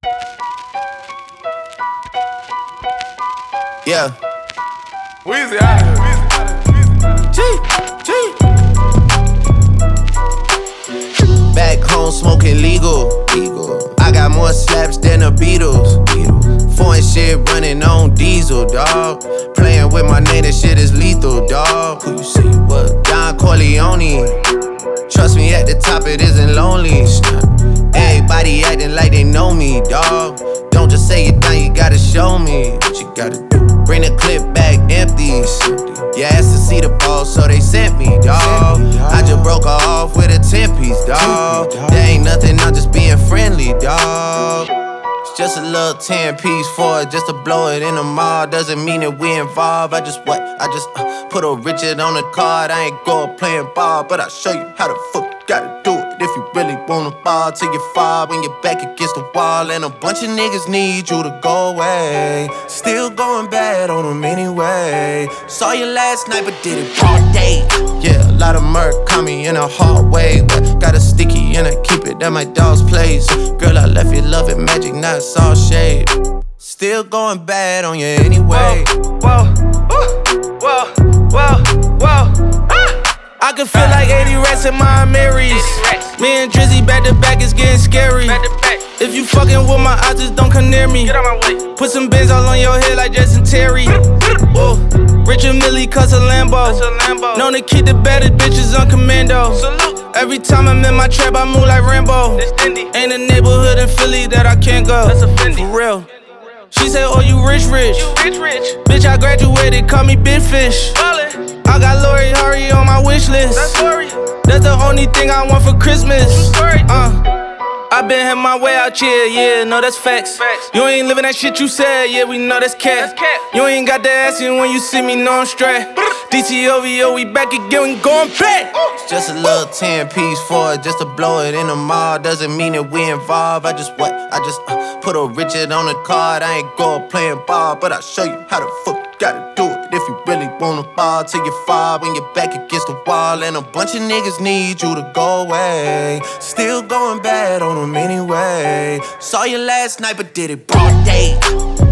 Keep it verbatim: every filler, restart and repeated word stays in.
Yeah. Weezy out of here. G, G. Back home smoking legal. legal. I got more slaps than the Beatles. Beatles. Foreign shit running on diesel, dawg. Playing with my name, that shit is lethal, dawg. Who you say you was? Don Corleone. Trust me, at the top it isn't lonely. Everybody acting like they know me, dawg. Don't just say it down, you gotta show me what you gotta do. Bring the clip back empties. You asked to see the ball, so they sent me, dawg. I just broke her off with a ten piece, dawg. There ain't nothing, I'm just being friendly, dawg. It's just a little ten piece for it, just to blow it in the mall. Doesn't mean that we involved. I just what? I just uh, put a Richard on the card. I ain't go playing ball, but I'll show you how the fuck you gotta do it. If you really wanna fall till you fall when you're back against the wall. And a bunch of niggas need you to go away. Still going bad on them anyway. Saw you last night but did it broad day. Yeah, a lot of murk caught me in a hard way. But got a sticky and I keep it at my dog's place. Girl, I left you loving magic, not all shade. Still going bad on you anyway. Whoa, whoa, whoa, whoa, whoa. Ah! I can feel like eighty rats in my Marys. Me and Drizzy back to back, it's getting scary. Back to back. If you fucking with my eyes, just don't come near me. Get out my way. Put some bins all on your head like Justin Terry. Whoa. Richard Millie cuss a Lambo. That's a Lambo. Known to keep the baddest bitches on commando. Salute. Every time I'm in my trap, I move like Rambo. This Dindy. Ain't a neighborhood in Philly that I can't go. That's a Fendi. For real. She said, oh, you rich, rich. You rich, rich. Bitch, I graduated, call me Big Fish. Ballin'. I got Lori Hurry on my wish list. That's story. That's the only thing I want for Christmas. True story. Uh, I been had my way out here, yeah, no, that's facts. Facts. You ain't living that shit you said, yeah, we know that's cat. That's cat. You ain't got the ass in when you see me, know I'm straight. D T O V O, we back again, we going back. It's just a little ten piece for it, just to blow it in the mall. Doesn't mean that we involved. I just what? I just uh, put a Richard on the card. I ain't go playing ball, but I'll show you how the fuck you gotta do it. If you really wanna fall till you fall when you're back against the wall. And a bunch of niggas need you to go away. Still going bad on them anyway. Saw you last night but did it broad day.